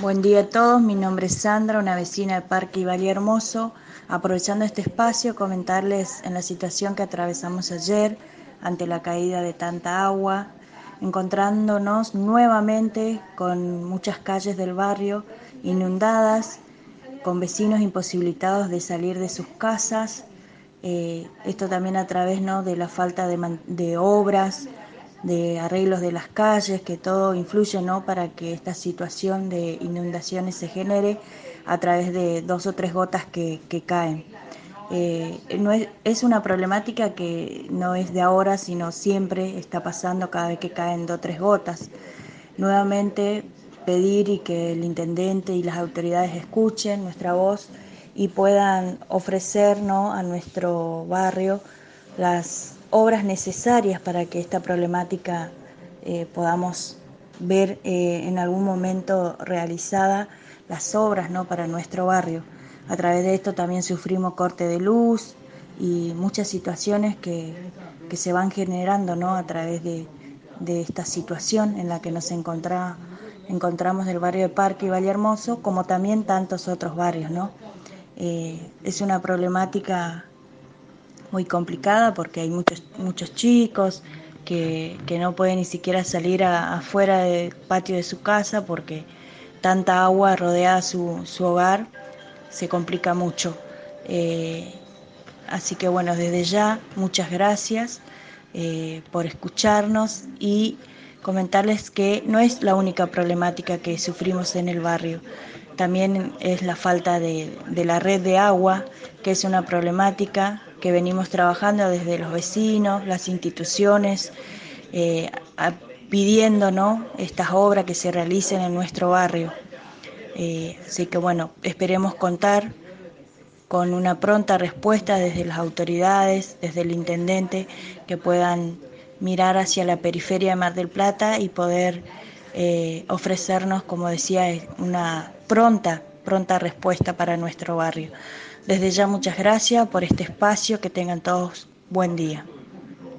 Buen día a todos, mi nombre es Sandra, una vecina del Parque Ibalia Hermoso. Aprovechando este espacio, comentarles en la situación que atravesamos ayer ante la caída de tanta agua, encontrándonos nuevamente con muchas calles del barrio inundadas, con vecinos imposibilitados de salir de sus casas. Esto también a través, ¿no?, de la falta de obras, de arreglos de las calles, que todo influye, ¿no?, para que esta situación de inundaciones se genere a través de 2 o 3 gotas que caen. No es una problemática que no es de ahora, sino siempre está pasando cada vez que caen 2 o 3 gotas. Nuevamente pedir y que el intendente y las autoridades escuchen nuestra voz y puedan ofrecer, ¿no?, a nuestro barrio las obras necesarias para que esta problemática podamos ver en algún momento realizada las obras, ¿no?, para nuestro barrio. A través de esto también sufrimos corte de luz y muchas situaciones que se van generando, ¿no?, a través de esta situación en la que nos encontramos del barrio de Parque y Valle Hermoso, como también tantos otros barrios, ¿no? Es una problemática muy complicada porque hay muchos chicos que no pueden ni siquiera salir afuera del patio de su casa porque tanta agua rodea su hogar, se complica mucho. Eh, Así que bueno, desde ya, muchas gracias por escucharnos y comentarles que no es la única problemática que sufrimos en el barrio. También es la falta de la red de agua, que es una problemática que venimos trabajando desde los vecinos, las instituciones, eh, a, pidiendo, ¿no?, estas obras que se realicen en nuestro barrio. Así que bueno, esperemos contar con una pronta respuesta desde las autoridades, desde el intendente, que puedan mirar hacia la periferia de Mar del Plata y poder ofrecernos, como decía, una pronta respuesta para nuestro barrio. Desde ya muchas gracias por este espacio, que tengan todos buen día.